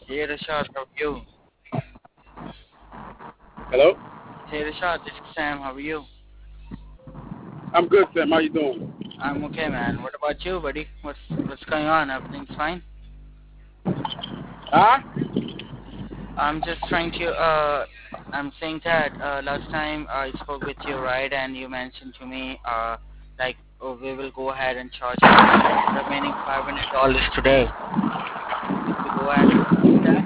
Hey Rashad, how are you? Hello? Hey Rashad, this is Sam. How are you? I'm good, Sam. How you doing? I'm okay, man. What about you, buddy? What's going on? Everything's fine? Huh? I'm just trying to. I'm saying that last time I spoke with you, right? And you mentioned to me, like, oh, we will go ahead and charge remaining $500 today. Did we go ahead and do that?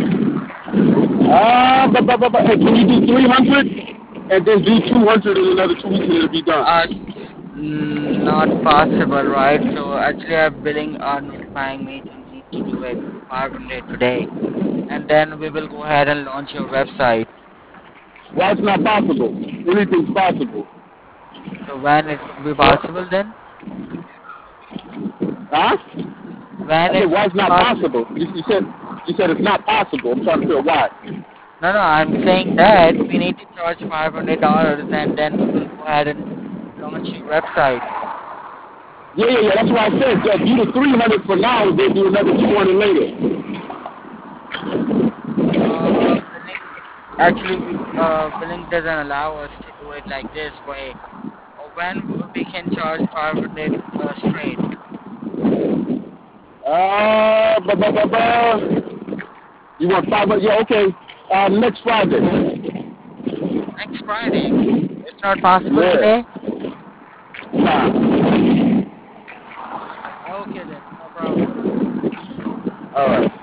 Hey, can you do 300 and then do 200 in another 2 weeks and it'll be done? Not possible, right? So actually, our billing are notifying me to need to do it 500 today, and then we will go ahead and launch your website. Why it's not possible? Anything's possible. So when it would be possible then? Huh? When I it said, why would it's be not possible? possible? You said it's not possible. I'm trying to figure why. No, no, I'm saying that we need to charge $500 and then we will go ahead and launch your website. Yeah. That's why I said just do the 300 for now and then do another 200 later. Billing, actually, billing doesn't allow us to do it like this way. When we can charge 500 straight. Blah. You want 500? Yeah, okay. Next Friday. Next Friday. It's not possible Yeah. today? Nah. Okay then, no problem. All right.